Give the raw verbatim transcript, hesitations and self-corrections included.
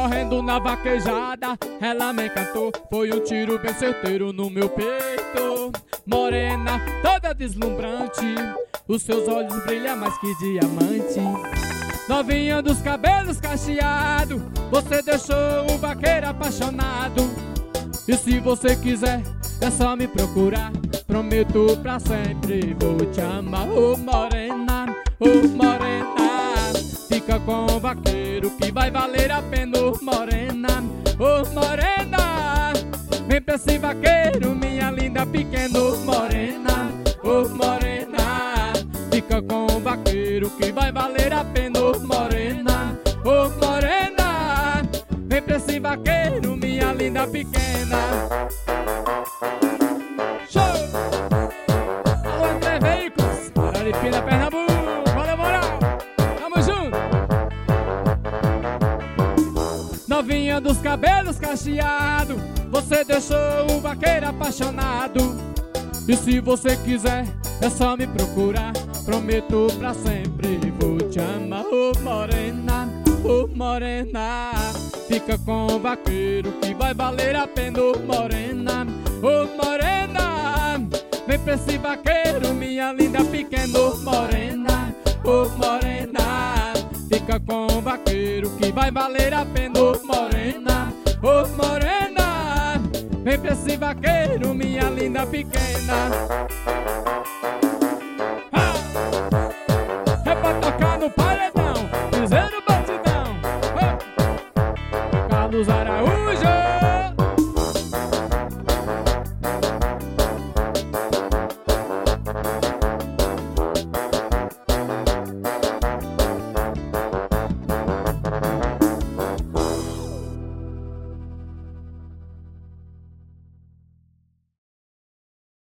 correndo na vaquejada, ela me encantou. Foi um tiro bem certeiro no meu peito. Morena, toda deslumbrante, os seus olhos brilham mais que diamante. Novinha dos cabelos cacheados, você deixou um vaqueiro apaixonado. E se você quiser, é só me procurar. Prometo pra sempre, vou te amar. Ô morena, ô morena, fica com o vaqueiro que vai valer a pena. Ô morena, ô morena, vem pra esse vaqueiro, minha linda pequena. Ô morena, ô morena, fica com o vaqueiro que vai valer a pena. Ô morena, ô morena, vem pra esse vaqueiro, minha linda pequena. Show! Alô, André Veículos, Araripina, Pernambuco. Valeu, moral! Tamo junto! Novinha dos cabelos cacheados, você deixou o vaqueiro apaixonado. E se você quiser, é só me procurar. Prometo pra sempre, vou te amar. Ô morena, ô morena, fica com o vaqueiro que vai valer a pena. Ô morena, ô morena, vem pra esse vaqueiro, minha linda pequena. Ô morena, ô morena, fica com o vaqueiro que vai valer a pena. Ô morena, ô morena, vem pra esse vaqueiro, minha linda pequena. Ah! É pra tocar no paredão, dizendo batidão. Ah! Carlos Araújo.